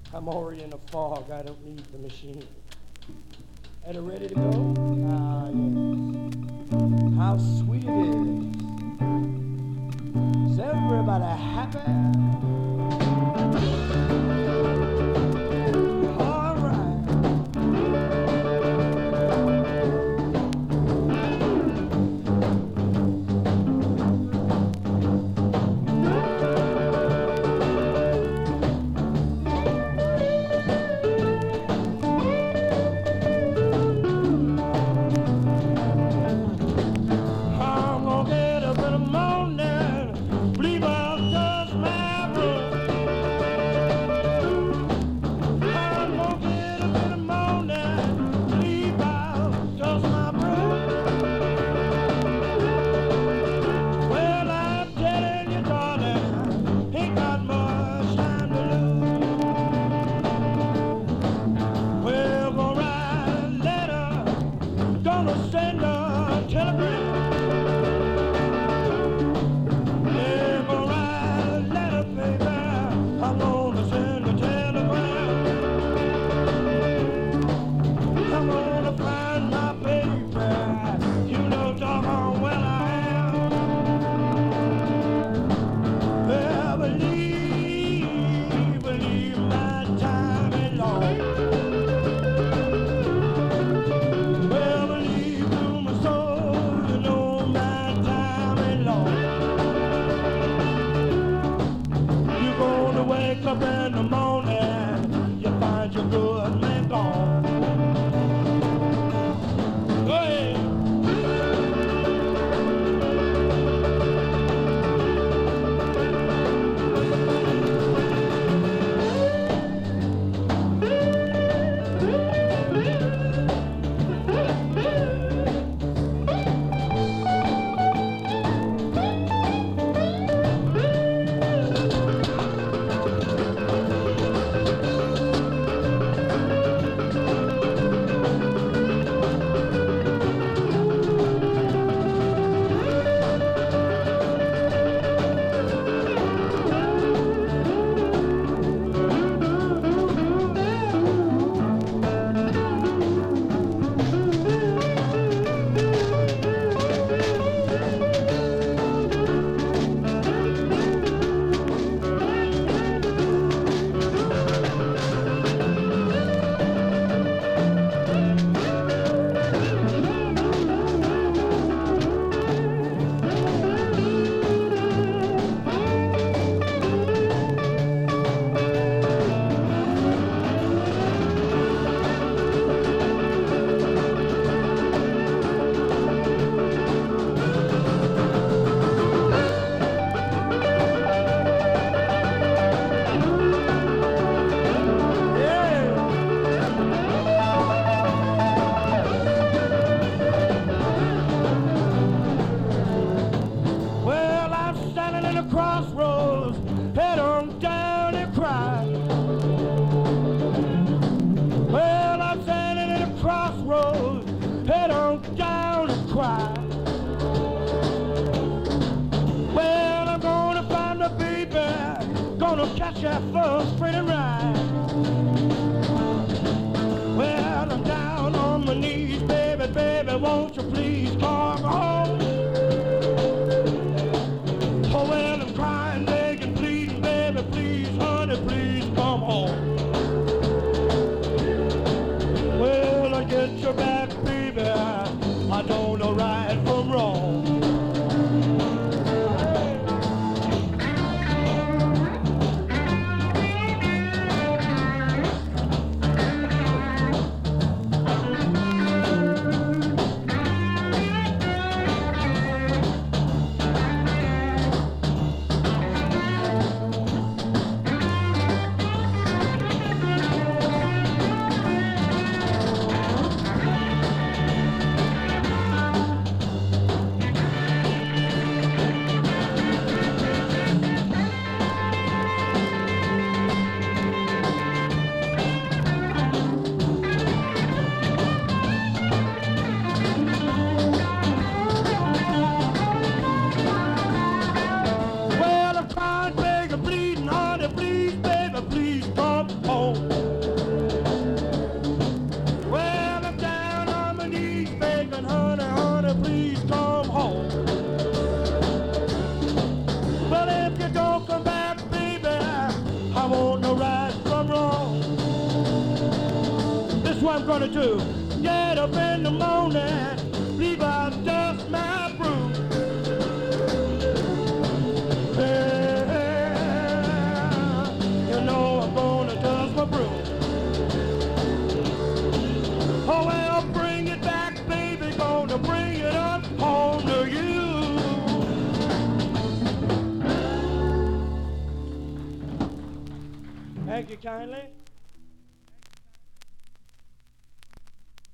I'm already in a fog. I don't need the machine. And ready to go? Ah, yes. How sweet it is. Is everybody happy? Please, baby, please come home. I'm gonna do. Get up in the morning, leave out just my broom. Yeah, you know I'm gonna dust my broom. Oh well, bring it back, baby, gonna bring it up home to you. Thank you kindly.